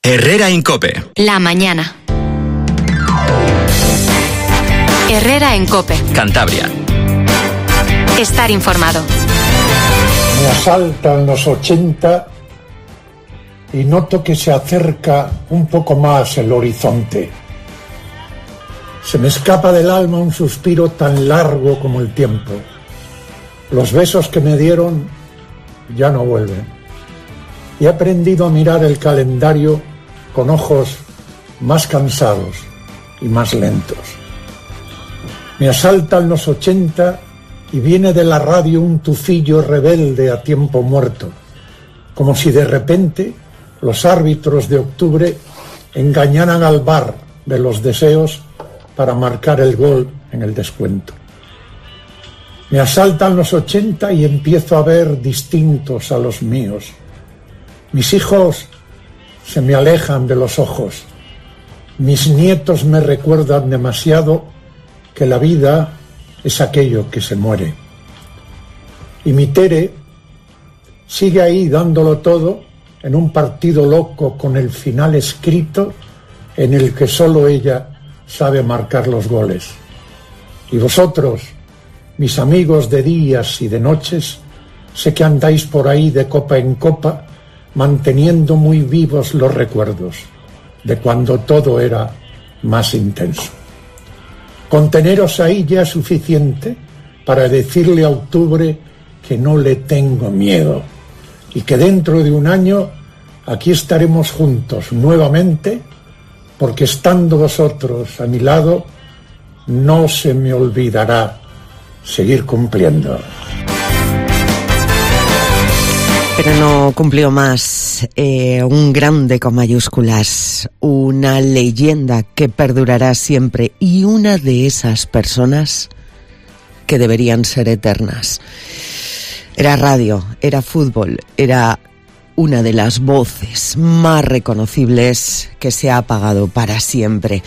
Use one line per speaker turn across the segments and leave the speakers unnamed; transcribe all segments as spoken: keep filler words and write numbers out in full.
Herrera en COPE.
La mañana. Herrera en COPE.
Cantabria.
Estar informado.
Me asaltan los ochenta y noto que se acerca un poco más el horizonte. Se me escapa del alma un suspiro tan largo como el tiempo. Los besos que me dieron ya no vuelven. He aprendido a mirar el calendario con ojos más cansados y más lentos. Me asaltan los ochenta y viene de la radio un tufillo rebelde a tiempo muerto, como si de repente los árbitros de octubre engañaran al bar de los deseos para marcar el gol en el descuento. Me asaltan los ochenta y empiezo a ver distintos a los míos. Mis hijos se me alejan de los ojos. Mis nietos me recuerdan demasiado que la vida es aquello que se muere. Y mi Tere sigue ahí dándolo todo en un partido loco con el final escrito en el que solo ella sabe marcar los goles. Y vosotros, mis amigos de días y de noches, sé que andáis por ahí de copa en copa, manteniendo muy vivos los recuerdos de cuando todo era más intenso. Con teneros ahí ya es suficiente para decirle a octubre que no le tengo miedo y que dentro de un año aquí estaremos juntos nuevamente, porque estando vosotros a mi lado no se me olvidará seguir cumpliendo.
Pero no cumplió más, eh, un grande con mayúsculas, una leyenda que perdurará siempre y una de esas personas que deberían ser eternas. Era radio, era fútbol, era una de las voces más reconocibles que se ha apagado para siempre.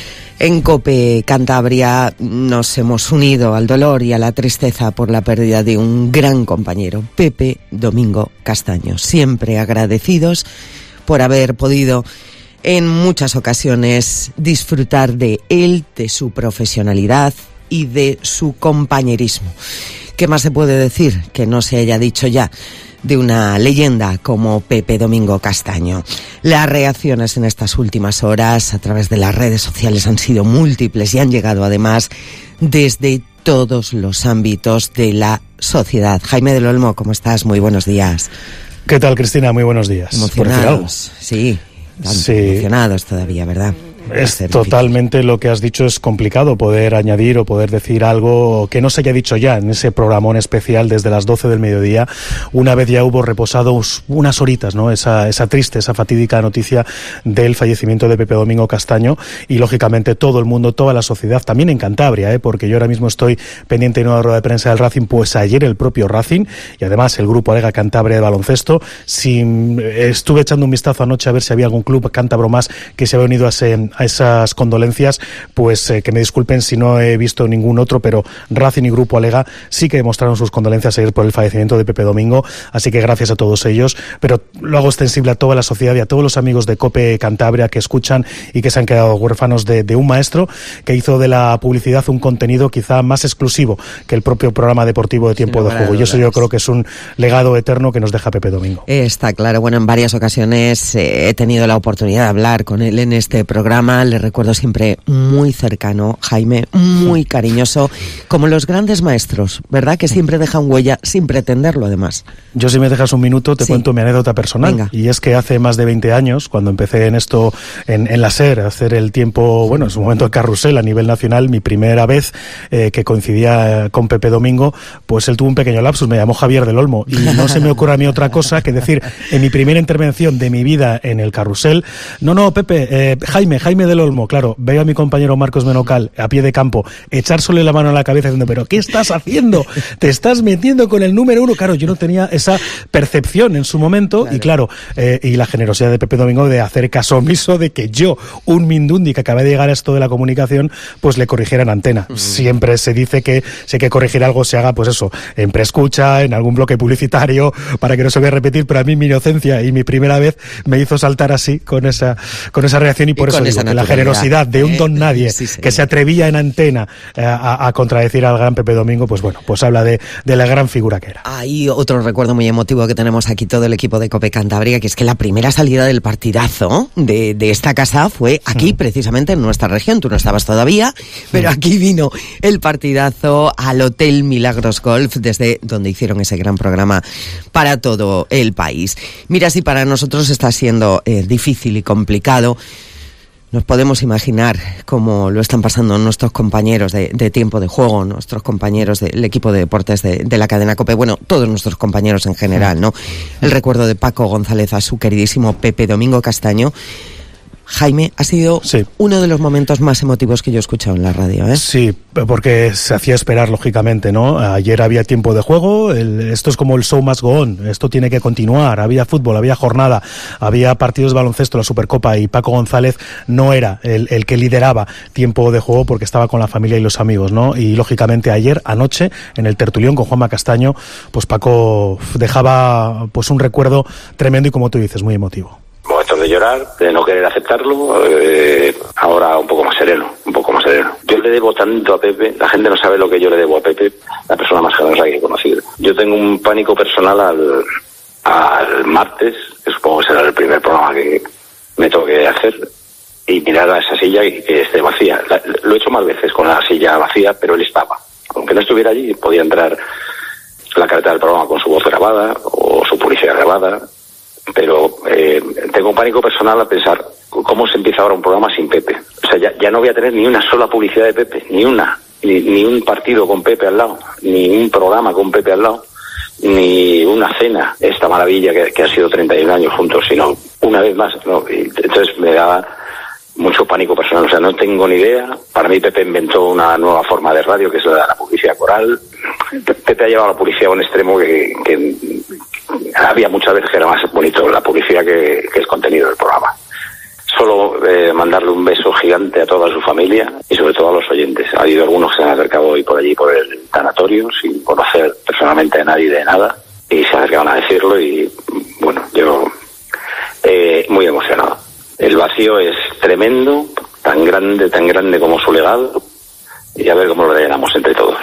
En COPE Cantabria nos hemos unido al dolor y a la tristeza por la pérdida de un gran compañero, Pepe Domingo Castaño. Siempre agradecidos por haber podido en muchas ocasiones disfrutar de él, de su profesionalidad y de su compañerismo. ¿Qué más se puede decir que no se haya dicho ya de una leyenda como Pepe Domingo Castaño? Las reacciones en estas últimas horas a través de las redes sociales han sido múltiples y han llegado además desde todos los ámbitos de la sociedad. Jaime del Olmo, ¿cómo estás? Muy buenos días.
¿Qué tal, Cristina? Muy buenos días.
Emocionados, sí,
sí.
Emocionados todavía, ¿verdad?
Es totalmente difícil. Lo que has dicho es complicado poder añadir o poder decir algo que no se haya dicho ya en ese programón especial desde las doce del mediodía, una vez ya hubo reposado unas horitas, ¿no? Esa, esa triste, esa fatídica noticia del fallecimiento de Pepe Domingo Castaño, y lógicamente todo el mundo, toda la sociedad, también en Cantabria, ¿eh? Porque yo ahora mismo estoy pendiente de una rueda de prensa del Racing, pues ayer el propio Racing y además el grupo Alega Cantabria de baloncesto. Si, estuve echando un vistazo anoche a ver si había algún club cántabro más que se había unido a ese a esas condolencias, pues eh, que me disculpen si no he visto ningún otro, pero Racing y Grupo Alega sí que demostraron sus condolencias ayer por el fallecimiento de Pepe Domingo, así que gracias a todos ellos, pero lo hago extensible a toda la sociedad y a todos los amigos de COPE Cantabria que escuchan y que se han quedado huérfanos de, de un maestro que hizo de la publicidad un contenido quizá más exclusivo que el propio programa deportivo de Tiempo de Juego, y eso yo creo que es un legado eterno que nos deja Pepe Domingo.
Está claro. Bueno, en varias ocasiones eh, he tenido la oportunidad de hablar con él en este programa. Le recuerdo siempre muy cercano, Jaime, muy cariñoso, como los grandes maestros, ¿verdad? Que siempre dejan huella sin pretenderlo, además.
Yo, si me dejas un minuto, te
sí.
cuento mi anécdota personal.
Venga.
Y es que hace más de veinte años, cuando empecé en esto, en, en la SER, a hacer el tiempo, bueno, en su momento el carrusel a nivel nacional, mi primera vez eh, que coincidía con Pepe Domingo, pues él tuvo un pequeño lapsus, me llamó Javier del Olmo, y no se me ocurre a mí otra cosa que decir en mi primera intervención de mi vida en el carrusel, no, no, Pepe, eh, Jaime, Jaime, Jaime del Olmo, claro, veo a mi compañero Marcos Menocal a pie de campo echársole la mano a la cabeza diciendo, pero ¿qué estás haciendo? Te estás metiendo con el número uno. Claro, yo no tenía esa percepción en su momento, claro. y claro, eh, y la generosidad de Pepe Domingo de hacer caso omiso de que yo, un mindundi que acabé de llegar a esto de la comunicación, pues le corrigiera en antena. Mm. Siempre se dice que si hay que corregir algo se haga, pues eso, en preescucha, en algún bloque publicitario, para que no se vaya a repetir, pero a mí mi inocencia y mi primera vez me hizo saltar así con esa con esa reacción y por y eso digo que la generosidad de un don nadie eh, sí, sí, que se atrevía en antena eh, a, a contradecir al gran Pepe Domingo, pues bueno, pues habla de, de la gran figura que era.
Hay otro recuerdo muy emotivo que tenemos aquí todo el equipo de COPE Cantabria, que es que la primera salida del partidazo de, de esta casa fue aquí, mm. precisamente en nuestra región. Tú no estabas todavía, pero aquí vino el partidazo al Hotel Milagros Golf, desde donde hicieron ese gran programa para todo el país. Mira, si para nosotros está siendo eh, difícil y complicado, nos podemos imaginar cómo lo están pasando nuestros compañeros de, de tiempo de juego, nuestros compañeros del equipo de deportes de, de la cadena COPE, bueno, todos nuestros compañeros en general, ¿no? El recuerdo de Paco González a su queridísimo Pepe Domingo Castaño. Jaime, ha sido sí. uno de los momentos más emotivos que yo he escuchado en la radio, ¿eh?
Sí, porque se hacía esperar, lógicamente, ¿no? Ayer había tiempo de juego, el, esto es como el show must go on, esto tiene que continuar, había fútbol, había jornada, había partidos de baloncesto, la Supercopa, y Paco González no era el, el que lideraba tiempo de juego porque estaba con la familia y los amigos, ¿no? Y, lógicamente, ayer, anoche, en el tertulión con Juanma Castaño, pues Paco dejaba pues un recuerdo tremendo y, como tú dices, muy emotivo.
Momentos de llorar, de no querer aceptarlo, eh, ahora un poco más sereno, un poco más sereno. Yo le debo tanto a Pepe, la gente no sabe lo que yo le debo a Pepe, la persona más generosa que he conocido. Yo tengo un pánico personal al, al martes, que supongo que será el primer programa que me toque hacer, y mirar a esa silla y que esté vacía. La, lo he hecho más veces con la silla vacía, pero él estaba. Aunque no estuviera allí, podía entrar la careta del programa con su voz grabada o su publicidad grabada. Pero eh, tengo un pánico personal a pensar cómo se empieza ahora un programa sin Pepe. O sea, ya, ya no voy a tener ni una sola publicidad de Pepe, ni una, ni, ni un partido con Pepe al lado, ni un programa con Pepe al lado, ni una cena, esta maravilla que, que ha sido treinta y un años juntos, sino una vez más, ¿no? Y entonces me da mucho pánico personal, o sea, no tengo ni idea. Para mí Pepe inventó una nueva forma de radio, que es la de la publicidad coral. Pepe ha llevado la publicidad a un extremo que, que había muchas veces que era más bonito la publicidad que, que el contenido del programa. Solo eh, mandarle un beso gigante a toda su familia y sobre todo a los oyentes. Ha habido algunos que se han acercado hoy por allí por el tanatorio sin conocer personalmente a nadie de nada y se acercaban a decirlo y bueno, yo eh, muy emocionado. El vacío es tremendo, tan grande, tan grande como su legado, y a ver cómo lo rellenamos entre todos.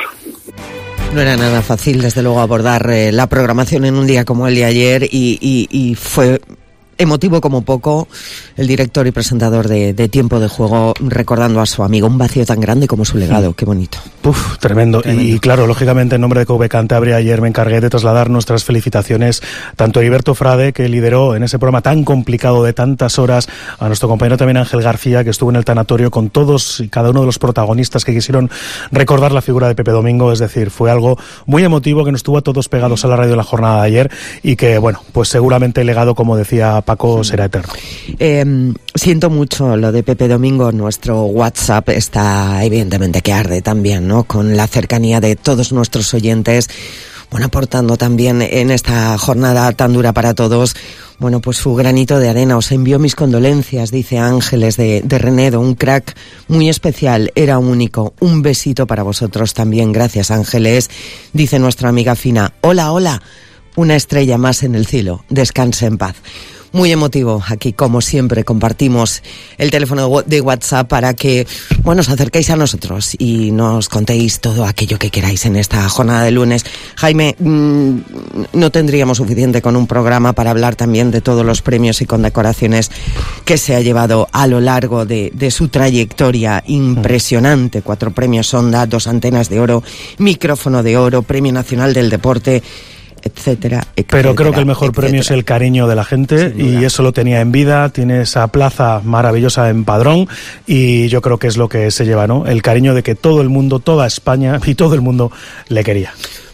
No era nada fácil, desde luego, abordar eh, la programación en un día como el de ayer, y, y, y fue emotivo como poco el director y presentador de, de Tiempo de Juego recordando a su amigo, un vacío tan grande como su legado. Qué bonito.
Uf, tremendo. tremendo. Y claro, lógicamente, en nombre de COPE Cantabria, ayer me encargué de trasladar nuestras felicitaciones tanto a Heriberto Frade, que lideró en ese programa tan complicado de tantas horas, a nuestro compañero también Ángel García, que estuvo en el tanatorio con todos y cada uno de los protagonistas que quisieron recordar la figura de Pepe Domingo. Es decir, fue algo muy emotivo que nos tuvo a todos pegados a la radio en la jornada de ayer y que, bueno, pues seguramente el legado, como decía Paco, será eterno.
Eh, siento mucho lo de Pepe Domingo. Nuestro WhatsApp está evidentemente que arde también, ¿no? Con la cercanía de todos nuestros oyentes, bueno, aportando también en esta jornada tan dura para todos, bueno, pues su granito de arena. Os envío mis condolencias, dice Ángeles de, de Renedo, un crack muy especial, era único. Un besito para vosotros también, gracias Ángeles. Dice nuestra amiga Fina, hola, hola, una estrella más en el cielo, descanse en paz. Muy emotivo. Aquí, como siempre, compartimos el teléfono de WhatsApp para que, bueno, os acerquéis a nosotros y nos contéis todo aquello que queráis en esta jornada de lunes. Jaime, mmm, no tendríamos suficiente con un programa para hablar también de todos los premios y condecoraciones que se ha llevado a lo largo de, de su trayectoria impresionante. Cuatro premios Onda, dos antenas de oro, micrófono de oro, Premio Nacional del Deporte, etcétera, etcétera.
Pero creo que el mejor etcétera. premio es el cariño de la gente, y eso lo tenía en vida. Tiene esa plaza maravillosa en Padrón y yo creo que es lo que se lleva, ¿no? El cariño de que todo el mundo, toda España y todo el mundo le quería.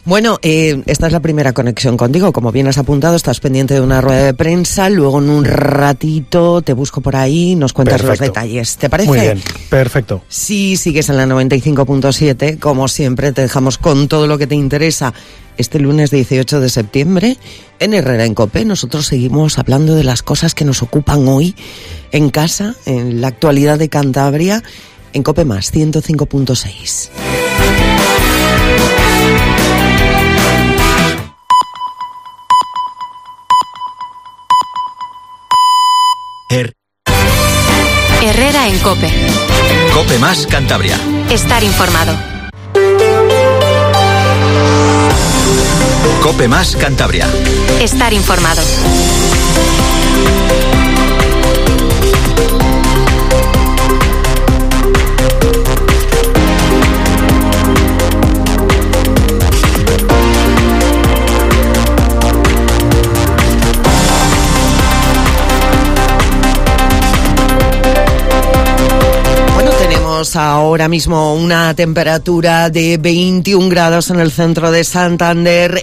Bueno, eh, esta es la primera conexión contigo. Como bien has apuntado, estás pendiente de una rueda de prensa. Luego en un ratito te busco por ahí, nos cuentas Perfecto. Los detalles. ¿Te parece?
Muy bien, perfecto.
Si sigues en la noventa y cinco punto siete, como siempre, te dejamos con todo lo que te interesa. Este lunes dieciocho de septiembre, en Herrera en COPE, nosotros seguimos hablando de las cosas que nos ocupan hoy en casa, en la actualidad de Cantabria, en COPE más ciento cinco punto seis.
Herrera en COPE.
COPE más Cantabria.
Estar informado.
COPE más Cantabria.
Estar informado.
Ahora mismo una temperatura de veintiún grados en el centro de Santander.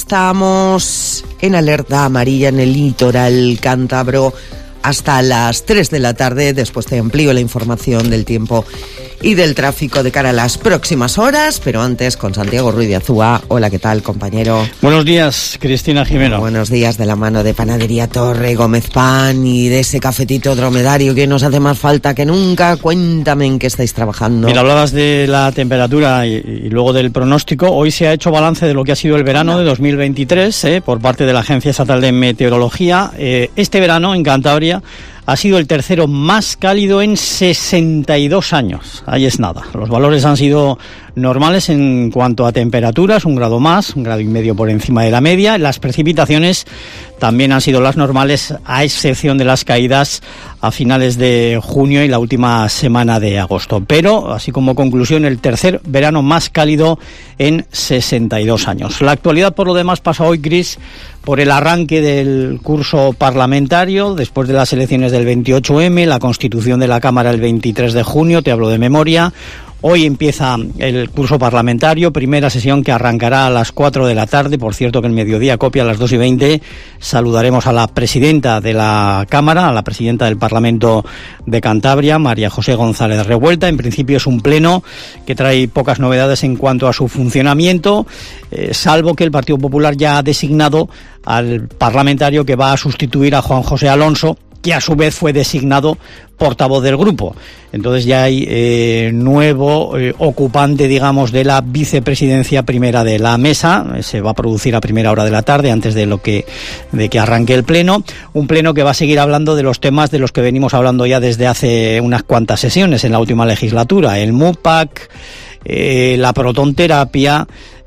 Estamos en alerta amarilla en el litoral cántabro hasta las tres de la tarde. Después te amplío la información del tiempo y del tráfico de cara a las próximas horas, pero antes con Santiago Ruiz de Azúa. Hola, ¿qué tal, compañero?
Buenos días, Cristina Jimeno.
Buenos días, de la mano de Panadería Torre Gómez Pan y de ese cafetito dromedario que nos hace más falta que nunca. Cuéntame en qué estáis trabajando.
Mira, hablabas de la temperatura y, y luego del pronóstico. Hoy se ha hecho balance de lo que ha sido el verano de dos mil veintitrés eh, por parte de la Agencia Estatal de Meteorología. Eh, este verano en Cantabria ha sido el tercero más cálido en sesenta y dos años. Ahí es nada. Los valores han sido normales en cuanto a temperaturas, un grado más, un grado y medio por encima de la media. Las precipitaciones también han sido las normales, a excepción de las caídas a finales de junio y la última semana de agosto. Pero, así como conclusión, el tercer verano más cálido en sesenta y dos años. La actualidad, por lo demás, pasa hoy, Cris, por el arranque del curso parlamentario, después de las elecciones del veintiocho eme, la constitución de la Cámara el veintitrés de junio, te hablo de memoria. Hoy empieza el curso parlamentario, primera sesión que arrancará a las cuatro de la tarde. Por cierto que el mediodía, copia a las dos y veinte, saludaremos a la presidenta de la Cámara, a la presidenta del Parlamento de Cantabria, María José González Revuelta. En principio es un pleno que trae pocas novedades en cuanto a su funcionamiento, eh, salvo que el Partido Popular ya ha designado al parlamentario que va a sustituir a Juan José Alonso, que a su vez fue designado portavoz del grupo. Entonces ya hay eh, nuevo eh, ocupante, digamos, de la vicepresidencia primera de la mesa. Se va a producir a primera hora de la tarde, antes de lo que de que arranque el pleno. Un pleno que va a seguir hablando de los temas de los que venimos hablando ya desde hace unas cuantas sesiones en la última legislatura. El MUPAC, eh, la protonterapia,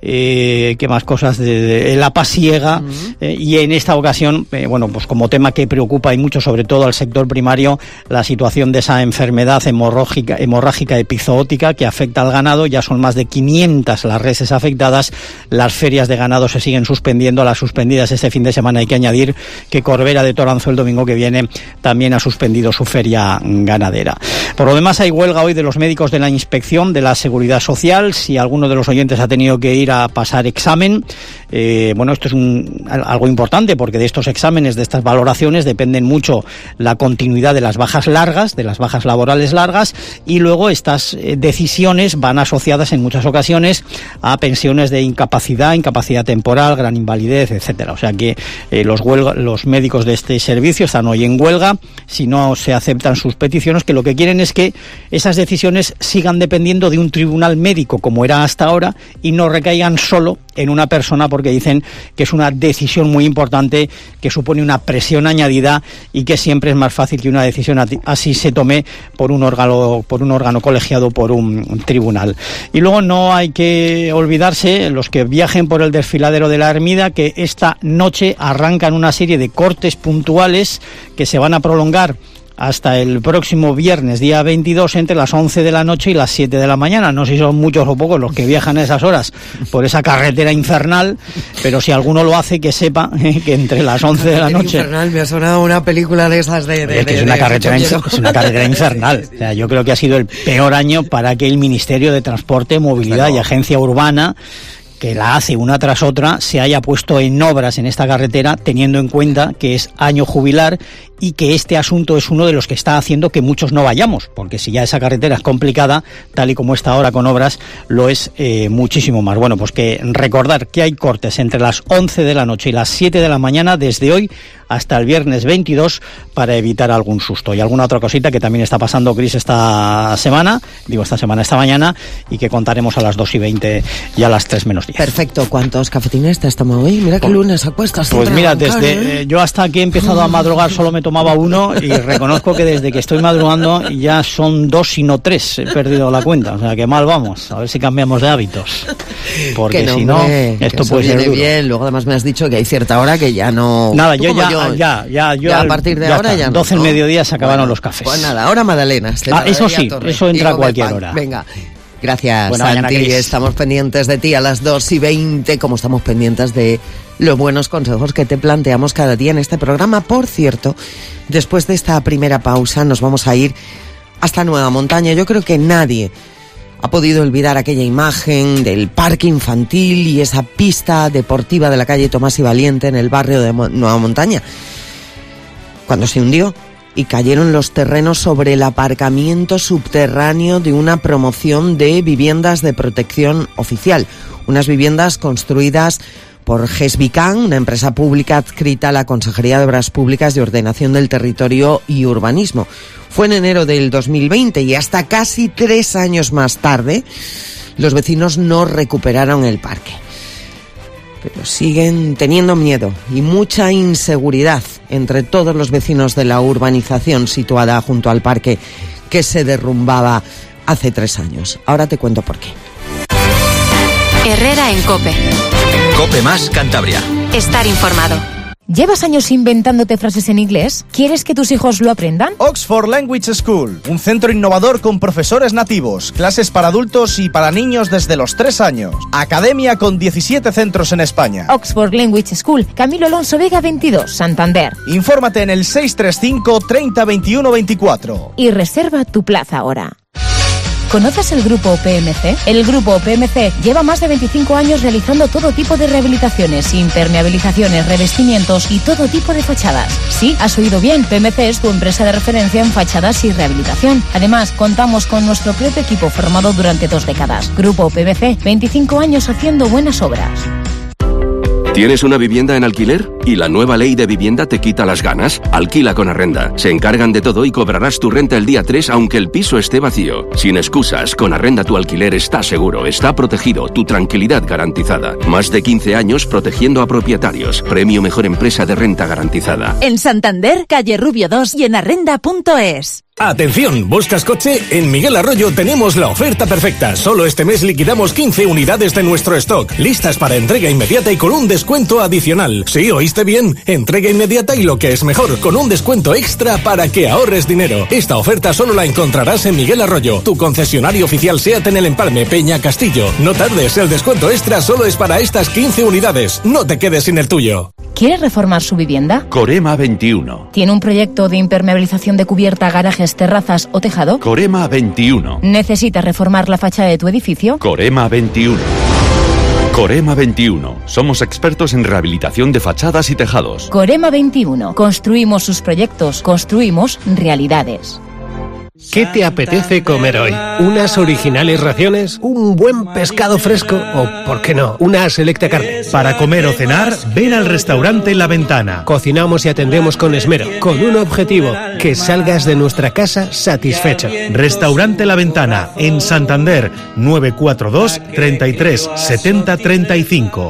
Eh, qué más cosas de, de la pasiega, uh-huh. eh, y en esta ocasión, eh, bueno, pues como tema que preocupa y mucho, sobre todo al sector primario, la situación de esa enfermedad hemorrágica, hemorrágica epizootica que afecta al ganado. Ya son más de quinientas las reses afectadas. Las ferias de ganado se siguen suspendiendo, las suspendidas este fin de semana. Hay que añadir que Corbera de Toranzo el domingo que viene también ha suspendido su feria ganadera. Por lo demás, hay huelga hoy de los médicos de la Inspección de la Seguridad Social. Si alguno de los oyentes ha tenido que ir a a pasar examen, eh, bueno, esto es un, algo importante, porque de estos exámenes, de estas valoraciones, dependen mucho la continuidad de las bajas largas, de las bajas laborales largas, y luego estas eh, decisiones van asociadas en muchas ocasiones a pensiones de incapacidad, incapacidad temporal, gran invalidez, etcétera. O sea que eh, los, huelga, los médicos de este servicio están hoy en huelga si no se aceptan sus peticiones, que lo que quieren es que esas decisiones sigan dependiendo de un tribunal médico, como era hasta ahora, y no recaigan solo en una persona, porque dicen que es una decisión muy importante, que supone una presión añadida y que siempre es más fácil que una decisión así se tome por un órgano, por un órgano colegiado, por un tribunal. Y luego no hay que olvidarse, los que viajen por el desfiladero de la Ermida, que esta noche arrancan una serie de cortes puntuales que se van a prolongar hasta el próximo viernes, día veintidós, entre las once de la noche y las siete de la mañana. No sé si son muchos o pocos los que viajan a esas horas por esa carretera infernal, pero si alguno lo hace, que sepa eh, que entre las once de la noche...
Infernal, me ha sonado una película de esas de... de,
es, que
de,
es, una
de
carretera, es una carretera infernal. O sea, yo creo que ha sido el peor año para que el Ministerio de Transporte, Movilidad claro. y Agencia Urbana, que la hace una tras otra, se haya puesto en obras en esta carretera, teniendo en cuenta que es año jubilar y que este asunto es uno de los que está haciendo que muchos no vayamos, porque si ya esa carretera es complicada, tal y como está ahora con obras, lo es eh, muchísimo más. Bueno, pues que recordar que hay cortes entre las once de la noche y las siete de la mañana desde hoy hasta el viernes veintidós para evitar algún susto. Y alguna otra cosita que también está pasando, Cris, esta semana, digo esta semana, esta mañana, y que contaremos a las dos y veinte y a las tres menos diez.
Perfecto. ¿Cuántos cafetines te has tomado hoy? Mira que lunes acuestas.
Pues mira, desde eh, yo hasta que he empezado a madrugar solo me tomaba uno, y reconozco que desde que estoy madrugando ya son dos y no tres. He perdido la cuenta, o sea que mal vamos. A ver si cambiamos de hábitos, porque
no,
si no,
hombre,
esto puede ser duro.
Bien. Luego además me has dicho que hay cierta hora que ya no...
Nada, yo ya, yo ya, ya, yo
ya a partir de
ya
ahora
está.
ya no.
doce del mediodía se acabaron
bueno,
los cafés.
Pues nada, ahora magdalenas.
Ah, eso sí, eso entra a cualquier hora.
Venga. Gracias,
Buena
Santi.
mañana, Cris.
Estamos pendientes de ti a las dos y veinte, como estamos pendientes de los buenos consejos que te planteamos cada día en este programa. Por cierto, después de esta primera pausa nos vamos a ir hasta Nueva Montaña. Yo creo que nadie ha podido olvidar aquella imagen del parque infantil y esa pista deportiva de la calle Tomás y Valiente en el barrio de Nueva Montaña, cuando se hundió y cayeron los terrenos sobre el aparcamiento subterráneo de una promoción de viviendas de protección oficial. Unas viviendas construidas por GESBICAN, una empresa pública adscrita a la Consejería de Obras Públicas de Ordenación del Territorio y Urbanismo. Fue en enero del dos mil veinte y hasta casi tres años más tarde los vecinos no recuperaron el parque. Pero siguen teniendo miedo y mucha inseguridad entre todos los vecinos de la urbanización situada junto al parque que se derrumbaba hace tres años. Ahora te cuento por qué.
Herrera en COPE.
COPE más Cantabria.
Estar informado.
¿Llevas años inventándote frases en inglés? ¿Quieres que tus hijos lo aprendan?
Oxford Language School, un centro innovador con profesores nativos, clases para adultos y para niños desde los tres años. Academia con diecisiete centros en España.
Oxford Language School, Camilo Alonso Vega veintidós, Santander.
Infórmate en el seis tres cinco, treinta, veintiuno, veinticuatro.
Y reserva tu plaza ahora. ¿Conoces el Grupo P M C? El Grupo P M C lleva más de veinticinco años realizando todo tipo de rehabilitaciones, impermeabilizaciones, revestimientos y todo tipo de fachadas. Sí, has oído bien, P M C es tu empresa de referencia en fachadas y rehabilitación. Además, contamos con nuestro propio equipo formado durante dos décadas. Grupo P M C, veinticinco años haciendo buenas obras.
¿Tienes una vivienda en alquiler? ¿Y la nueva ley de vivienda te quita las ganas? Alquila con Arrenda. Se encargan de todo y cobrarás tu renta el día tres aunque el piso esté vacío. Sin excusas, con Arrenda tu alquiler está seguro, está protegido, tu tranquilidad garantizada. Más de quince años protegiendo a propietarios. Premio Mejor Empresa de Renta Garantizada.
En Santander, calle Rubio dos y en arrenda punto es.
Atención, ¿buscas coche? En Miguel Arroyo tenemos la oferta perfecta. Solo este mes liquidamos quince unidades de nuestro stock, listas para entrega inmediata y con un descuento adicional. Sí, oíste bien, entrega inmediata y lo que es mejor, con un descuento extra para que ahorres dinero. Esta oferta solo la encontrarás en Miguel Arroyo, tu concesionario oficial SEAT en el Empalme, Peña Castillo. No tardes, el descuento extra solo es para estas quince unidades. No te quedes sin el tuyo.
¿Quiere reformar su vivienda?
Corema veintiuno.
¿Tiene un proyecto de impermeabilización de cubierta, garajes, terrazas o tejado?
Corema veintiuno.
¿Necesita reformar la fachada de tu edificio?
Corema veintiuno. Corema veintiuno. Somos expertos en rehabilitación de fachadas y tejados.
Corema veintiuno. Construimos sus proyectos, construimos realidades.
¿Qué te apetece comer hoy? ¿Unas originales raciones? ¿Un buen pescado fresco? ¿O, por qué no, una selecta carne?
Para comer o cenar, ven al restaurante La Ventana.
Cocinamos y atendemos con esmero, con un objetivo, que salgas de nuestra casa satisfecho.
Restaurante La Ventana, en Santander, nueve cuatro dos, treinta y tres, setenta, treinta y cinco.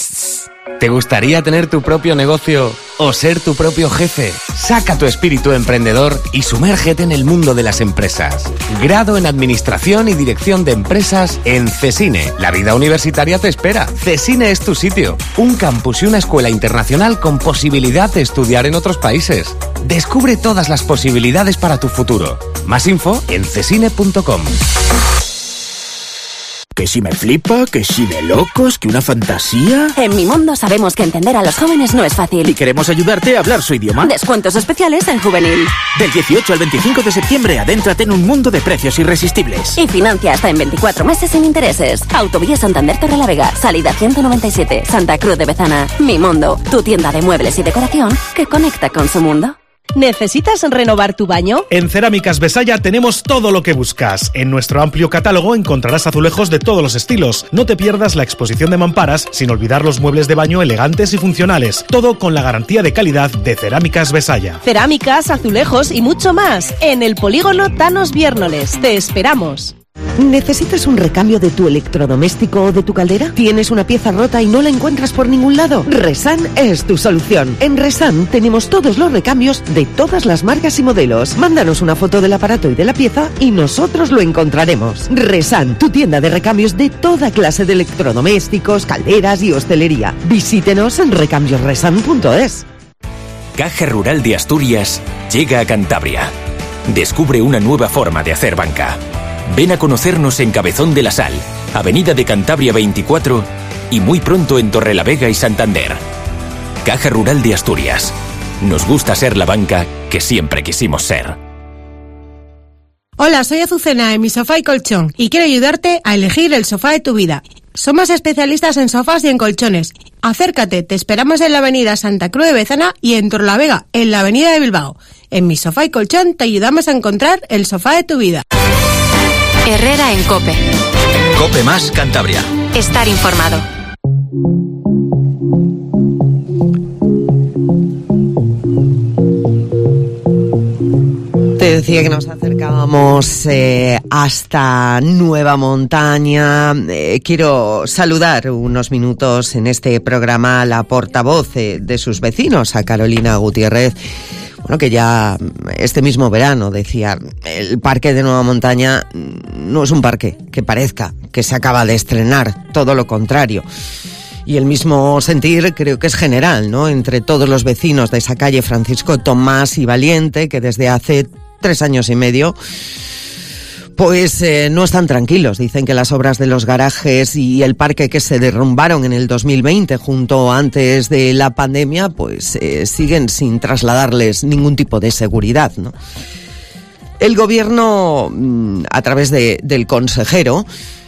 ¿Te gustaría tener tu propio negocio o ser tu propio jefe? Saca tu espíritu emprendedor y sumérgete en el mundo de las empresas. Grado en Administración y Dirección de Empresas en CESINE. La vida universitaria te espera. CESINE es tu sitio. Un campus y una escuela internacional con posibilidad de estudiar en otros países. Descubre todas las posibilidades para tu futuro. Más info en cesine punto com.
Que si me flipa, que si de locos, que una fantasía.
En Mi Mundo sabemos que entender a los jóvenes no es fácil.
Y queremos ayudarte a hablar su idioma.
Descuentos especiales en juvenil.
Del dieciocho al veinticinco de septiembre, adéntrate en un mundo de precios irresistibles.
Y financia hasta en veinticuatro meses sin intereses. Autovía Santander Torrelavega, salida ciento noventa y siete, Santa Cruz de Bezana. Mi Mundo, tu tienda de muebles y decoración que conecta con su mundo.
¿Necesitas renovar tu baño?
En Cerámicas Besaya tenemos todo lo que buscas. En nuestro amplio catálogo encontrarás azulejos de todos los estilos. No te pierdas la exposición de mamparas, sin olvidar los muebles de baño elegantes y funcionales. Todo con la garantía de calidad de Cerámicas Besaya.
Cerámicas, azulejos y mucho más. En el polígono Thanos Viérnoles. Te esperamos.
¿Necesitas un recambio de tu electrodoméstico o de tu caldera? ¿Tienes una pieza rota y no la encuentras por ningún lado? Resan es tu solución. En Resan tenemos todos los recambios de todas las marcas y modelos. Mándanos una foto del aparato y de la pieza y nosotros lo encontraremos. Resan, tu tienda de recambios de toda clase de electrodomésticos, calderas y hostelería. Visítenos en recambios resan punto es.
Caja Rural de Asturias llega a Cantabria. Descubre una nueva forma de hacer banca. Ven a conocernos en Cabezón de la Sal, Avenida de Cantabria veinticuatro y muy pronto en Torrelavega y Santander. Caja Rural de Asturias. Nos gusta ser la banca que siempre quisimos ser.
Hola, soy Azucena de Mi Sofá y Colchón y quiero ayudarte a elegir el sofá de tu vida. Somos especialistas en sofás y en colchones. Acércate, te esperamos en la Avenida Santa Cruz de Bezana y en Torrelavega, en la Avenida de Bilbao. En Mi Sofá y Colchón te ayudamos a encontrar el sofá de tu vida.
Herrera en COPE.
COPE más Cantabria.
Estar informado.
Te decía que nos acercábamos eh, hasta Nueva Montaña. Eh, quiero saludar unos minutos en este programa a la portavoz eh, de sus vecinos, a Carolina Gutiérrez. Bueno, que ya este mismo verano decía, el parque de Nueva Montaña no es un parque que parezca que se acaba de estrenar, todo lo contrario. Y el mismo sentir creo que es general, ¿no?, entre todos los vecinos de esa calle Francisco Tomás y Valiente, que desde hace tres años y medio pues eh, no están tranquilos. Dicen que las obras de los garajes y el parque que se derrumbaron en el dos mil veinte, junto antes de la pandemia, pues eh, siguen sin trasladarles ningún tipo de seguridad, ¿no? El gobierno, a través de, del consejero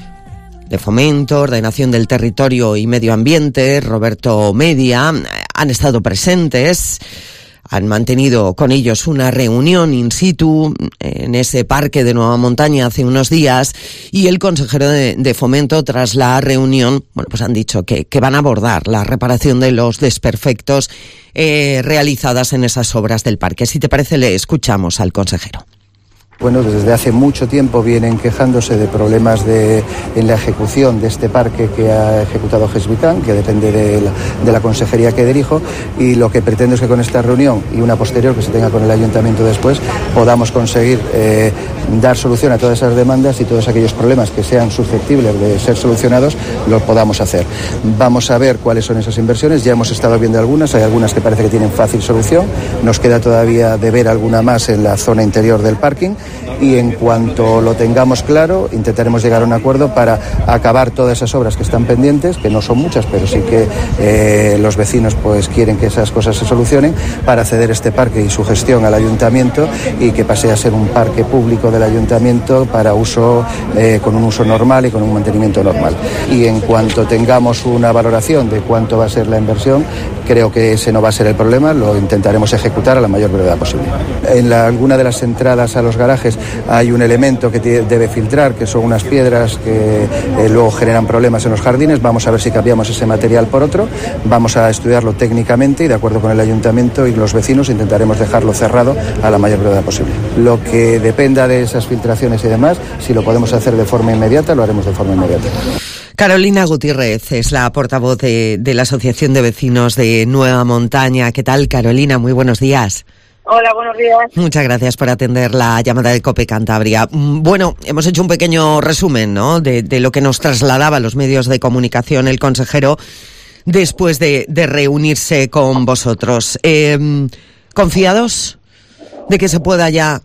de Fomento, Ordenación del Territorio y Medio Ambiente, Roberto Media, han estado presentes. Han mantenido con ellos una reunión in situ en ese parque de Nueva Montaña hace unos días, y el consejero de, de Fomento, tras la reunión, bueno, pues han dicho que, que van a abordar la reparación de los desperfectos eh, realizadas en esas obras del parque. Si te parece, le escuchamos al consejero.
Bueno, desde hace mucho tiempo vienen quejándose de problemas de, en la ejecución de este parque que ha ejecutado Gesvican, que depende de la, de la consejería que dirijo, y lo que pretendo es que con esta reunión y una posterior que se tenga con el ayuntamiento después podamos conseguir eh, dar solución a todas esas demandas y todos aquellos problemas que sean susceptibles de ser solucionados, los podamos hacer. Vamos a ver cuáles son esas inversiones. Ya hemos estado viendo algunas, hay algunas que parece que tienen fácil solución, nos queda todavía de ver alguna más en la zona interior del parking, y en cuanto lo tengamos claro intentaremos llegar a un acuerdo para acabar todas esas obras que están pendientes, que no son muchas, pero sí que eh, los vecinos pues quieren que esas cosas se solucionen, para ceder este parque y su gestión al ayuntamiento y que pase a ser un parque público del ayuntamiento para uso eh, con un uso normal y con un mantenimiento normal. Y en cuanto tengamos una valoración de cuánto va a ser la inversión, creo que ese no va a ser el problema, lo intentaremos ejecutar a la mayor brevedad posible. En la, alguna de las entradas a los garajes hay un elemento que debe filtrar, que son unas piedras que eh, luego generan problemas en los jardines. Vamos a ver si cambiamos ese material por otro, vamos a estudiarlo técnicamente y de acuerdo con el ayuntamiento y los vecinos intentaremos dejarlo cerrado a la mayor brevedad posible. Lo que dependa de esas filtraciones y demás, si lo podemos hacer de forma inmediata, lo haremos de forma inmediata.
Carolina Gutiérrez es la portavoz de, de la Asociación de Vecinos de Nueva Montaña. ¿Qué tal, Carolina? Muy buenos días.
Hola, buenos días.
Muchas gracias por atender la llamada de COPE Cantabria. Bueno, hemos hecho un pequeño resumen, ¿no?, de, de lo que nos trasladaba los medios de comunicación el consejero después de, de reunirse con vosotros. Eh, ¿Confiados de que se pueda ya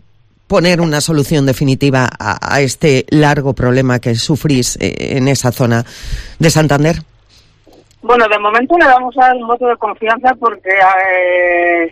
poner una solución definitiva a, a este largo problema que sufrís eh, en esa zona de Santander?
Bueno, de momento le vamos a dar un voto de confianza porque eh,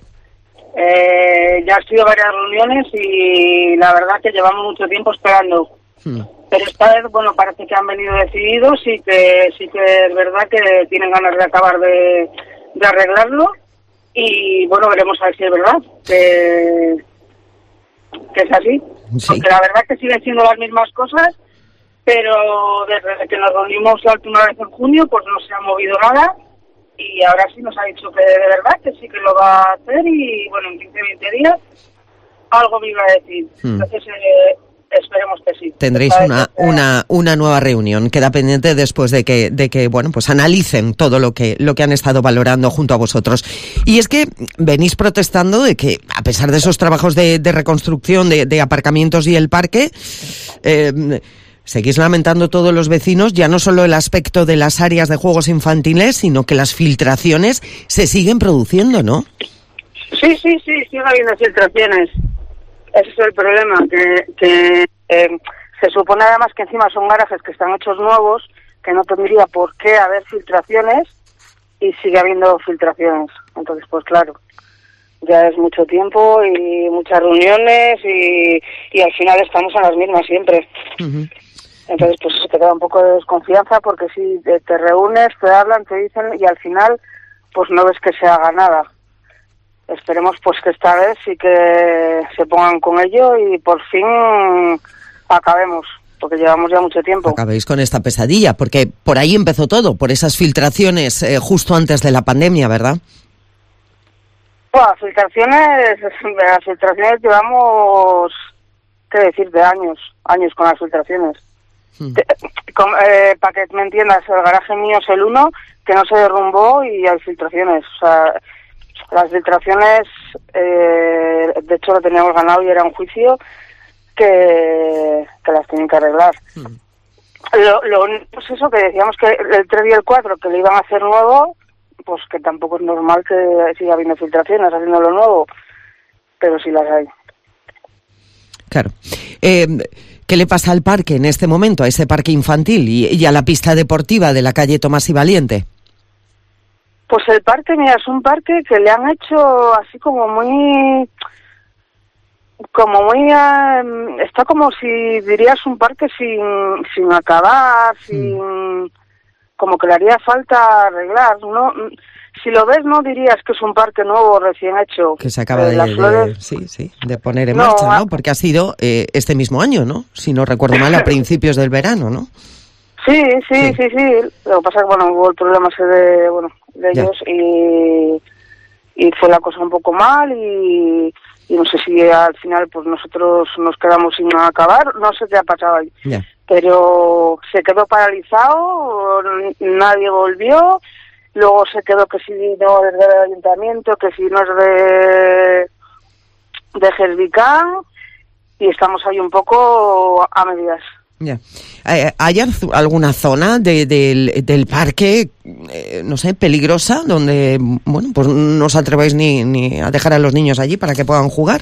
eh, ya han sido varias reuniones y la verdad que llevamos mucho tiempo esperando. Hmm. Pero esta vez, bueno, parece que han venido decididos y que sí que es verdad que tienen ganas de acabar de, de arreglarlo. Y bueno, veremos a ver si es verdad que, que es así. Sí. Porque la verdad que siguen siendo las mismas cosas, pero desde que nos reunimos la última vez en junio, pues no se ha movido nada. Y ahora sí nos ha dicho que de verdad que sí que lo va a hacer y bueno, en quince a veinte días algo me iba a decir. Hmm. Entonces, eh, esperemos que sí.
Tendréis una, una, una nueva reunión. Queda pendiente después de que, de que, bueno, pues analicen todo lo que, lo que han estado valorando junto a vosotros. Y es que venís protestando de que, a pesar de esos trabajos de, de reconstrucción de, de aparcamientos y el parque, eh, seguís lamentando todos los vecinos, ya no solo el aspecto de las áreas de juegos infantiles, sino que las filtraciones se siguen produciendo, ¿no?
Sí, sí, sí, sigue habiendo filtraciones. Ese es el problema, que, que eh, se supone además que encima son garajes que están hechos nuevos, que no tendría por qué haber filtraciones, y sigue habiendo filtraciones. Entonces, pues claro, ya es mucho tiempo y muchas reuniones y, y al final estamos en las mismas siempre. Uh-huh. Entonces, pues te queda un poco de desconfianza porque si te, te reúnes, te hablan, te dicen y al final, pues no ves que se haga nada. Esperemos pues que esta vez sí que se pongan con ello y por fin acabemos, porque llevamos ya mucho tiempo.
Acabéis con esta pesadilla, porque por ahí empezó todo, por esas filtraciones eh, justo antes de la pandemia, ¿verdad?
Bueno, filtraciones, las filtraciones llevamos, qué decir, de años, años con las filtraciones. Hmm. Eh, para que me entiendas, el garaje mío es el uno, que no se derrumbó y hay filtraciones, o sea... Las filtraciones, eh, de hecho lo teníamos ganado y era un juicio que, que las tienen que arreglar. Mm. Lo, lo único es eso, que decíamos que el tres y el cuatro que le iban a hacer nuevo, pues que tampoco es normal que siga habiendo filtraciones haciendo lo nuevo, pero sí las hay.
Claro. Eh, ¿Qué le pasa al parque en este momento, a ese parque infantil y, y a la pista deportiva de la calle Tomás y Valiente?
Pues el parque, mira, es un parque que le han hecho así como muy... Como muy... Uh, está como si dirías un parque sin, sin acabar, sin... Como que le haría falta arreglar, ¿no? Si lo ves, no dirías que es un parque nuevo, recién hecho.
Que se acaba de, de, de, sí, sí, de poner en no, marcha, ¿no? Porque ha sido eh, este mismo año, ¿no? Si no recuerdo mal, a principios del verano, ¿no?
Sí, sí, sí, sí, sí. Lo que pasa es que, bueno, hubo el problema ese de, bueno, de ellos y, y fue la cosa un poco mal y, y no sé si al final pues nosotros nos quedamos sin acabar, no sé qué ha pasado ahí. Yeah. Pero se quedó paralizado, nadie volvió, luego se quedó que si no es del ayuntamiento, que si no es de, de Gesvicán y estamos ahí un poco a medias.
Ya. ¿Hay alguna zona de, de, del parque, eh, no sé, peligrosa, donde, bueno, pues no os atreváis ni, ni a dejar a los niños allí para que puedan jugar?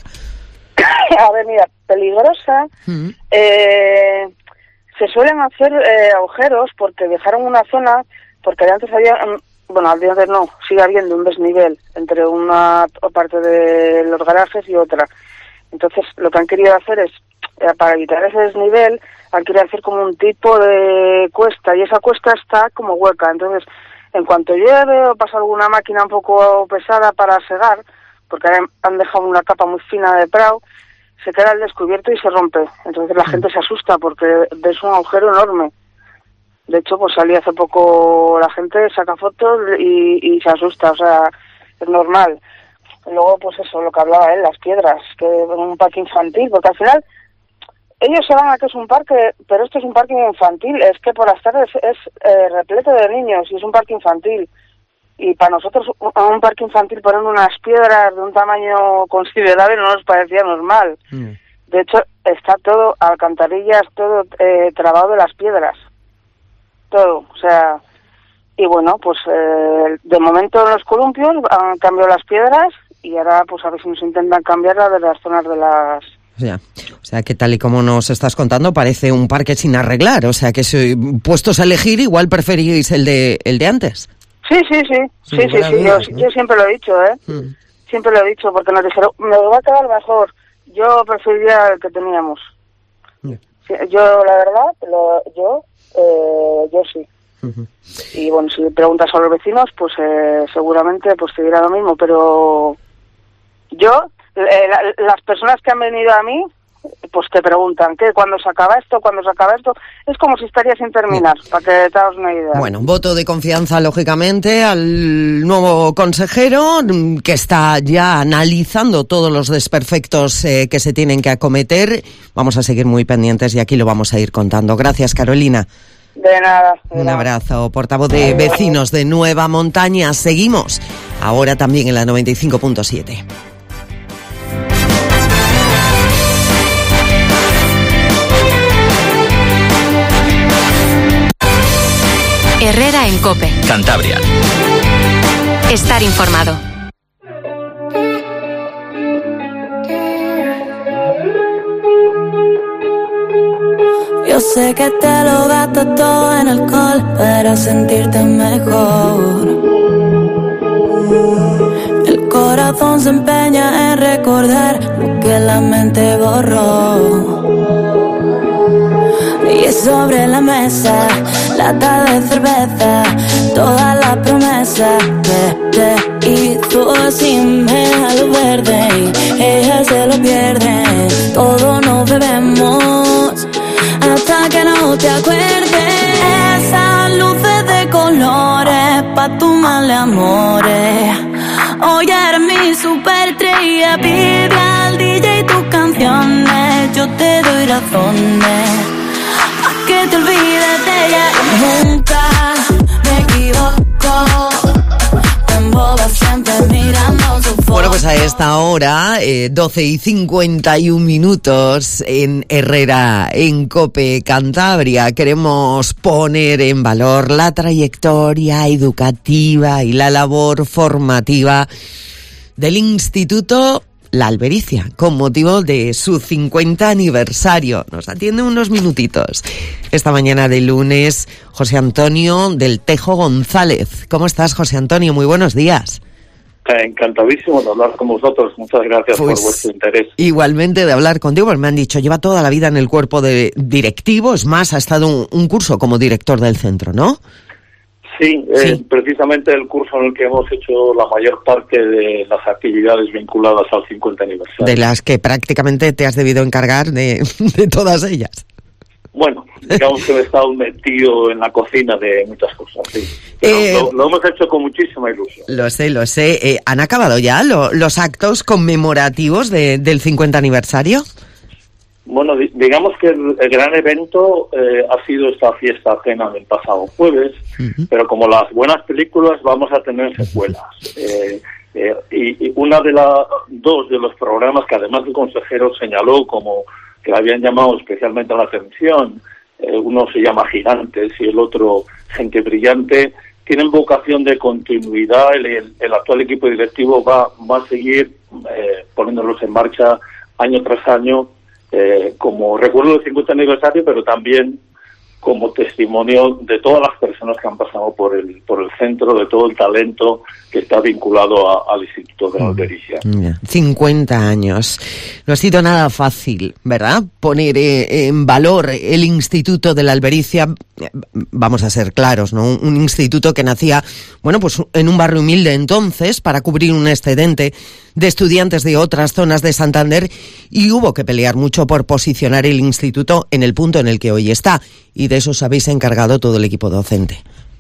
A ver, mira, peligrosa. Uh-huh. Eh, se suelen hacer eh, agujeros porque dejaron una zona, porque de antes había, bueno, de antes no, sigue habiendo un desnivel entre una parte de los garajes y otra. Entonces, lo que han querido hacer es, eh, para evitar ese desnivel, han querido hacer como un tipo de cuesta, y esa cuesta está como hueca. Entonces, en cuanto llueve o pasa alguna máquina un poco pesada para segar, porque han dejado una capa muy fina de prau, se queda al descubierto y se rompe. Entonces la gente se asusta porque ves un agujero enorme. De hecho, pues salí hace poco, la gente saca fotos y, y se asusta, o sea, es normal. Luego, pues eso, lo que hablaba él, las piedras, que en un parque infantil, porque al final ellos se van a que es un parque, pero esto es un parque infantil, es que por las tardes es eh, repleto de niños y es un parque infantil. Y para nosotros a un parque infantil poner unas piedras de un tamaño considerable no nos parecía normal. Mm. De hecho, está todo, alcantarillas, todo eh, trabado de las piedras. Todo, o sea... Y bueno, pues eh, de momento en los columpios han cambiado las piedras y ahora pues a ver si nos intentan cambiar la de las zonas de las
O sea, o sea, que tal y como nos estás contando, parece un parque sin arreglar. O sea, que si puestos a elegir, igual preferís el de el de antes.
Sí, sí, sí. Sí, sí, sí. sí. Yo, yo siempre lo he dicho, ¿eh? Mm. Siempre lo he dicho, porque nos dijeron, me va a quedar mejor. Yo preferiría el que teníamos. Mm. Sí, yo, la verdad, lo, yo, eh, yo sí. Uh-huh. Y bueno, si preguntas a los vecinos, pues eh, seguramente pues te dirá lo mismo. Pero yo... Eh, la, las personas que han venido a mí, pues te preguntan, ¿qué? ¿Cuándo se acaba esto? ¿Cuándo se acaba esto? Es como si estaría sin terminar, para que te hagas una idea.
Bueno, voto de confianza, lógicamente, al nuevo consejero, que está ya analizando todos los desperfectos eh, que se tienen que acometer. Vamos a seguir muy pendientes y aquí lo vamos a ir contando. Gracias, Carolina.
De nada. De
Un
nada.
abrazo, portavoz de Vecinos de Nueva Montaña. Seguimos, ahora también en la noventa y cinco punto siete.
Herrera en COPE.
Cantabria.
Estar informado.
Yo sé que te lo gastas todo en alcohol para sentirte mejor. El corazón se empeña en recordar lo que la mente borró. Y es sobre la mesa, lata de cerveza, toda la promesa que te hizo así me da lo verde y ella se lo pierde. Todo nos bebemos hasta que no te acuerdes. Esas luces de colores pa' tu mal amores. Hoy eres mi superestrella, pide al D J tus canciones, yo te doy razones. Que te olvides de ella. Nunca me equivoco. Te embobas siempre mirando su foto.
Bueno, pues a esta hora, eh, doce y cincuenta y un minutos en Herrera, en COPE Cantabria, queremos poner en valor la trayectoria educativa y la labor formativa del Instituto La Albericia, con motivo de su cincuenta aniversario. Nos atiende unos minutitos. Esta mañana de lunes, José Antonio del Tejo González. ¿Cómo estás, José Antonio? Muy buenos días.
Encantadísimo de hablar con vosotros. Muchas gracias pues, por vuestro interés.
Igualmente de hablar contigo, porque me han dicho, lleva toda la vida en el cuerpo de directivo. Es más, ha estado un, un curso como director del centro, ¿no?
Sí, sí. Eh, precisamente el curso en el que hemos hecho la mayor parte de las actividades vinculadas al cincuenta aniversario.
De las que prácticamente te has debido encargar de, de todas ellas.
Bueno, digamos que he estado metido en la cocina de muchas cosas, sí. Pero eh, lo, lo hemos hecho con muchísima ilusión.
Lo sé, lo sé. Eh, ¿Han acabado ya lo, los actos conmemorativos de, del cincuenta aniversario?
Bueno, digamos que el, el gran evento eh, ha sido esta fiesta cena del pasado jueves, uh-huh. pero como las buenas películas vamos a tener secuelas. Eh, eh, y, y una de las dos de los programas que además el consejero señaló como que habían llamado especialmente la atención, eh, uno se llama Gigantes y el otro Gente Brillante, tienen vocación de continuidad. El, el, el actual equipo directivo va, va a seguir eh, poniéndolos en marcha año tras año, Eh, como recuerdo del cincuenta aniversario, pero también como testimonio de todas las personas que han pasado por el por el centro, de todo el talento que está vinculado a, al Instituto de la Albericia.
cincuenta años. No ha sido nada fácil, ¿verdad? Poner eh, en valor el Instituto de la Albericia, vamos a ser claros, ¿no? Un, un instituto que nacía, bueno, pues en un barrio humilde entonces, para cubrir un excedente de estudiantes de otras zonas de Santander, y hubo que pelear mucho por posicionar el instituto en el punto en el que hoy está, y de eso os habéis encargado todo el equipo docente.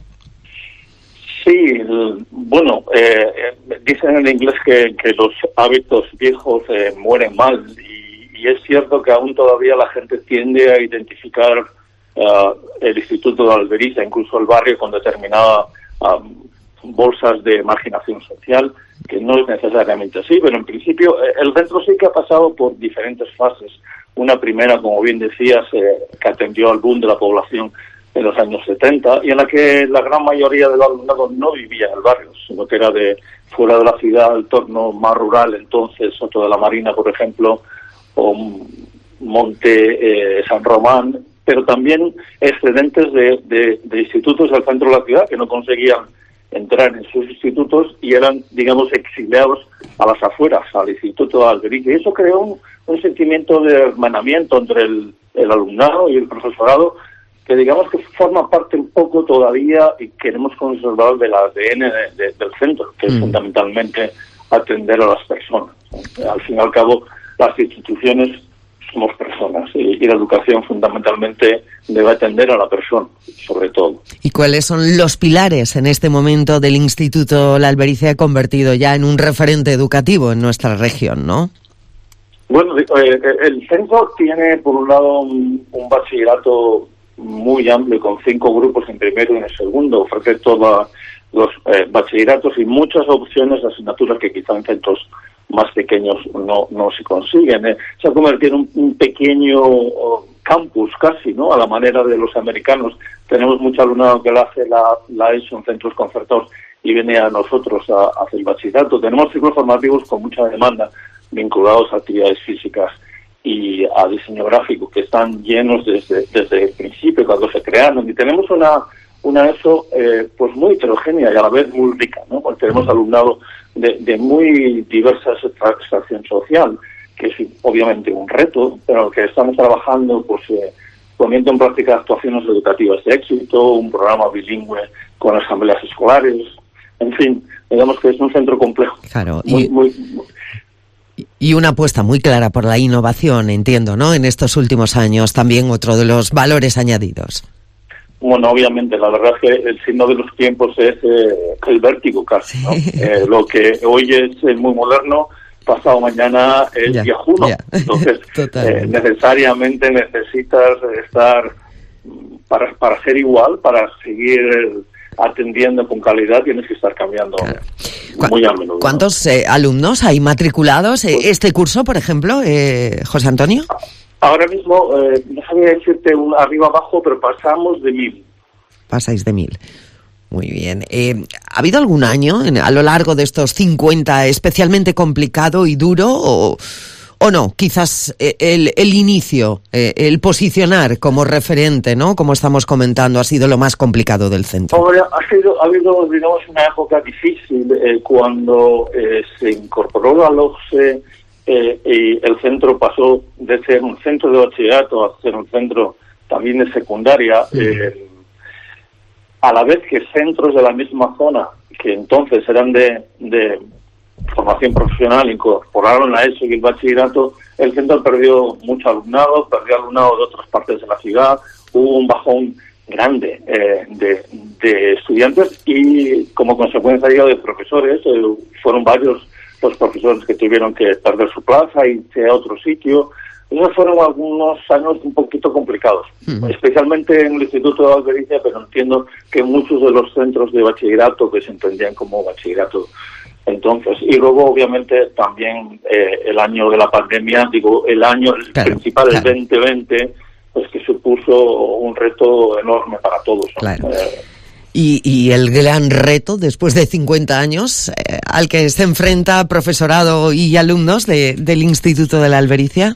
Sí, bueno, eh, dicen en inglés que, que los hábitos viejos eh, mueren mal, y, y es cierto que aún todavía la gente tiende a identificar uh, el Instituto de la Albericia, incluso el barrio, con determinadas um, bolsas de marginación social, que no es necesariamente así, pero en principio el centro sí que ha pasado por diferentes fases. Una primera, como bien decías, eh, que atendió al boom de la población en los años setenta, y en la que la gran mayoría del alumnado no vivía en el barrio, sino que era de fuera de la ciudad, el entorno más rural, entonces Soto de la Marina, por ejemplo, o Monte eh, San Román, pero también excedentes de, de, de institutos del centro de la ciudad que no conseguían entrar en sus institutos y eran, digamos, exiliados a las afueras, al Instituto de Albericia. Y eso creó un, un sentimiento de hermanamiento entre el, el alumnado y el profesorado, que digamos que forma parte un poco todavía y queremos conservar del A D N de, de, del centro, que mm. es fundamentalmente atender a las personas. Al fin y al cabo, las instituciones somos personas y, y la educación fundamentalmente debe atender a la persona, sobre todo.
¿Y cuáles son los pilares en este momento del Instituto La Albericia, convertido ya en un referente educativo en nuestra región, ¿no?
Bueno, eh, el centro tiene por un lado un, un bachillerato muy amplio con cinco grupos en primero y en el segundo, ofrece todos los eh, bachilleratos y muchas opciones de asignaturas que quizá en centros más pequeños no no se consiguen. Eh. Se ha convertido en un, un pequeño oh, campus casi, ¿no? A la manera de los americanos. Tenemos mucho alumnado que la hace la, la ESO en centros concertados y viene a nosotros a, a hacer el bachillerato. Tenemos ciclos formativos con mucha demanda vinculados a actividades físicas y a diseño gráfico que están llenos desde desde el principio cuando se crearon, y tenemos una una ESO eh, pues muy heterogénea y a la vez muy rica, ¿no? Porque tenemos alumnado de, de muy diversa extracción social, que es obviamente un reto, pero que estamos trabajando pues eh, poniendo en práctica actuaciones educativas de éxito, un programa bilingüe con asambleas escolares, en fin, digamos que es un centro complejo.
Claro,
muy,
y...
muy, muy
Y una apuesta muy clara por la innovación, entiendo, ¿no? En estos últimos años también otro de los valores añadidos.
Bueno, obviamente, la verdad es que el signo de los tiempos es eh, el vértigo casi, ¿no? Sí. Eh, lo que hoy es eh, muy moderno, pasado mañana es ya, viejuno. Ya. Entonces, eh, necesariamente necesitas estar, para, para ser igual, para seguir atendiendo con calidad, tienes que estar cambiando claro. muy a menudo.
¿Cuántos eh, alumnos hay matriculados eh, este curso, por ejemplo, eh, José Antonio?
Ahora mismo, eh, no sabía decirte un arriba abajo, pero pasamos de mil.
Pasáis de mil. Muy bien. Eh, ¿Ha habido algún año en, a lo largo de estos cincuenta especialmente complicado y duro o, o no? Quizás eh, el, el inicio, eh, el posicionar como referente, ¿no? Como estamos comentando, ha sido lo más complicado del centro.
Ahora, ha, sido, ha habido, digamos, una época difícil eh, cuando eh, se incorporó la LOGSE. Eh, y el centro pasó de ser un centro de bachillerato a ser un centro también de secundaria, sí. eh, a la vez que centros de la misma zona, que entonces eran de, de formación profesional, incorporaron a eso y el bachillerato, el centro perdió mucho alumnado, perdió alumnado de otras partes de la ciudad, hubo un bajón grande eh, de, de estudiantes y como consecuencia de profesores, eh, fueron varios los profesores que tuvieron que perder su plaza y irse a otro sitio. Esos fueron algunos años un poquito complicados, uh-huh. especialmente en el Instituto de Albericia, pero entiendo que muchos de los centros de bachillerato que se entendían como bachillerato entonces. Y luego, obviamente, también eh, el año de la pandemia, digo, el año el claro, principal, claro. el veinte veinte, pues que supuso un reto enorme para todos, ¿no?
Claro.
Eh,
Y, y el gran reto, después de cincuenta años, eh, al que se enfrenta profesorado y alumnos de, del Instituto de la Albericia.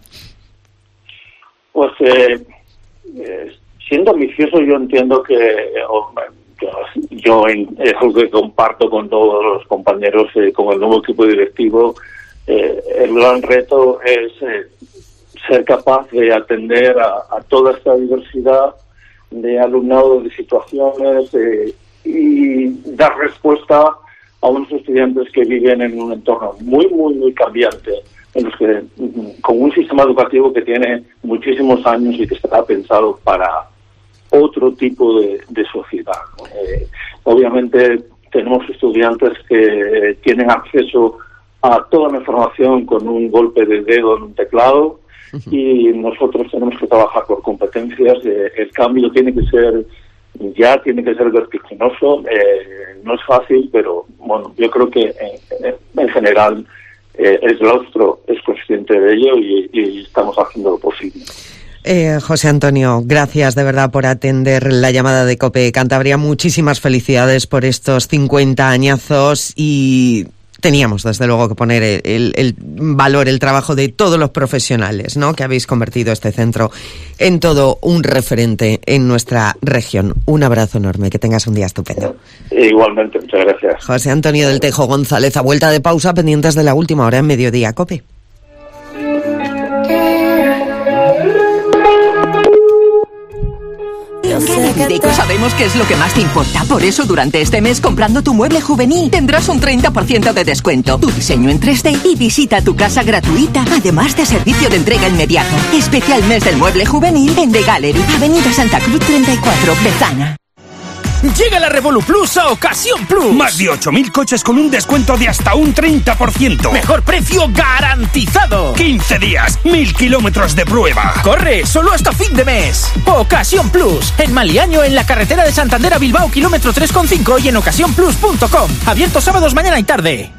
Pues, eh, eh, siendo ambicioso, yo entiendo que eh, yo, yo en, es algo que comparto con todos los compañeros, eh, con el nuevo equipo directivo. Eh, el gran reto es eh, ser capaz de atender a, a toda esta diversidad de alumnado, de situaciones eh, y dar respuesta a unos estudiantes que viven en un entorno muy, muy, muy cambiante, en los que con un sistema educativo que tiene muchísimos años y que está pensado para otro tipo de, de sociedad. Eh, obviamente tenemos estudiantes que tienen acceso a toda la información con un golpe de dedo en un teclado, y nosotros tenemos que trabajar por competencias. Eh, el cambio tiene que ser ya tiene que ser vertiginoso, eh, no es fácil, pero bueno, yo creo que en, en general eh, el claustro es consciente de ello y, y estamos haciendo lo posible.
Eh, José Antonio, gracias de verdad por atender la llamada de COPE Cantabria. Muchísimas felicidades por estos cincuenta añazos y teníamos desde luego que poner el, el, el valor, el trabajo de todos los profesionales, ¿no?, que habéis convertido este centro en todo un referente en nuestra región. Un abrazo enorme, que tengas un día estupendo.
Igualmente, muchas gracias.
José Antonio del Tejo González, a vuelta de pausa, pendientes de la última hora en Mediodía Cope.
En Deco sabemos qué es lo que más te importa. Por eso, durante este mes, comprando tu mueble juvenil, tendrás un treinta por ciento de descuento, tu diseño en tres D y visita tu casa gratuita, además de servicio de entrega inmediato. Especial mes del mueble juvenil en The Gallery, Avenida Santa Cruz treinta y cuatro, Bezana.
Llega la Revolu Plus a Ocasión Plus. Más de ocho mil coches con un descuento de hasta un treinta por ciento. Mejor precio garantizado. quince días, mil kilómetros de prueba. Corre, solo hasta fin de mes. Ocasión Plus. En Maliaño, en la carretera de Santander a Bilbao, kilómetro tres coma cinco y en ocasión plus punto com. Abierto sábados, mañana y tarde.